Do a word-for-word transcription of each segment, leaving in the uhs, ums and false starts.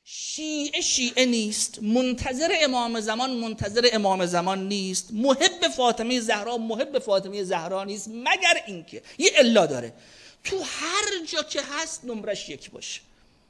شیعه شیعه نیست، منتظر امام زمان منتظر امام زمان نیست، محب فاطمه زهرا محب فاطمه زهرا نیست، مگر اینکه یه الا داره، تو هر جا که هست نمرش یک باشه.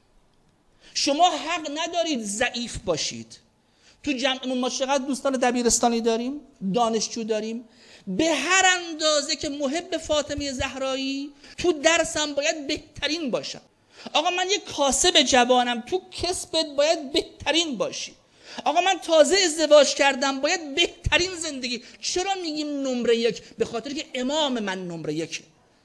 شما حق ندارید ضعیف باشید. تو جمعمون ما چقدر دوستان دبیرستانی داریم، دانشجو داریم، به هر اندازه که محب فاطمه زهرایی تو درسم باید بهترین باشم. آقا من یک کاسب جوانم، تو کسبت باید بهترین باشی. آقا من تازه ازدواج کردم، باید بهترین زندگی. چرا میگیم نمره یک؟ به خاطر که امام من نمره یکه.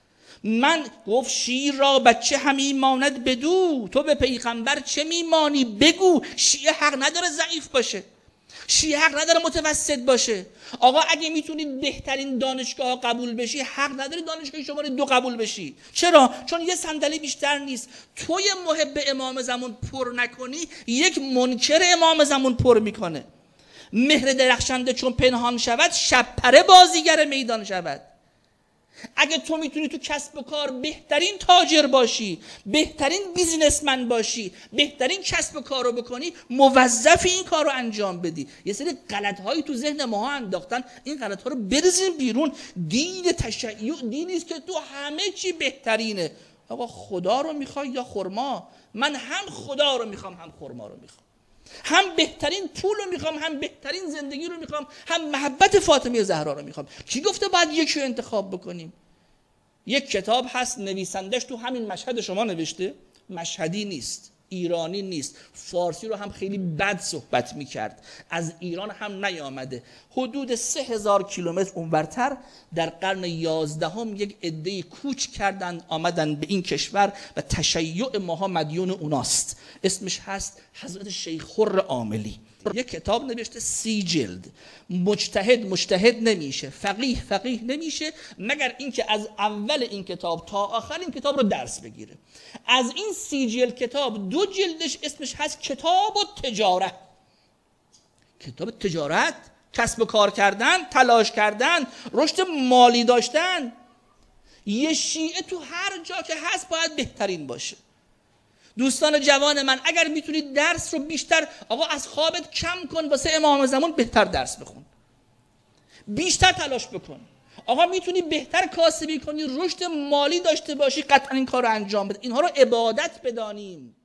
من گفت شیر را بچه همی ماند بدو، تو به پیغمبر چه میمانی بگو. شیعه حق نداره ضعیف باشه، شیعه حق نداره متوسط باشه. آقا اگه میتونید بهترین دانشگاه قبول بشی، حق نداری دانشگاه شماره دو قبول بشی. چرا؟ چون یه صندلی بیشتر نیست. توی محب امام زمان پر نکنی، یک منکر امام زمان پر میکنه. مهر درخشنده چون پنهان شود، شب پره بازیگر میدان شود. اگه تو میتونی تو کسب و کار بهترین تاجر باشی، بهترین بیزینسمن باشی، بهترین کسب و کار رو بکنی، موظفی این کار رو انجام بدی. یه سری غلط‌هایی تو ذهن ما انداختن، این غلط‌ها رو بریزیم بیرون. دین تشیع دینی است که تو همه چی بهترینه. آقا خدا رو میخوای یا خرما؟ من هم خدا رو میخوام هم خرما رو میخوام، هم بهترین پول رو میخوام هم بهترین زندگی رو میخوام، هم محبت فاطمه زهرا رو میخوام. کی گفته باید یکی رو انتخاب بکنیم؟ یک کتاب هست نویسندش تو همین مشهد شما نوشته، مشهدی نیست، ایرانی نیست، فارسی رو هم خیلی بد صحبت میکرد، از ایران هم نیامده. حدود سه هزار کیلومتر اونورتر در قرن یازدهم یک عده‌ای کوچ کردن آمدن به این کشور و تشیع ماها مدیون اوناست. اسمش هست حضرت شیخ خر عاملی. یک کتاب نوشته، سی جلد. مجتهد مجتهد نمیشه، فقیه فقیه نمیشه، مگر اینکه از اول این کتاب تا آخر این کتاب رو درس بگیره. از این سی جلد کتاب دو جلدش اسمش هست کتاب التجارت. کتاب تجارت، کسب و کار کردن، تلاش کردن، رشد مالی داشتن. یه شیعه تو هر جا که هست باید بهترین باشه. دوستان جوان من، اگر میتونید درس رو بیشتر، آقا از خوابت کم کن، واسه امام زمان بهتر درس بخون، بیشتر تلاش بکن. آقا میتونی بهتر کاسبی کنی، رشد مالی داشته باشی، قطعا این کار رو انجام بده. اینها رو عبادت بدانیم.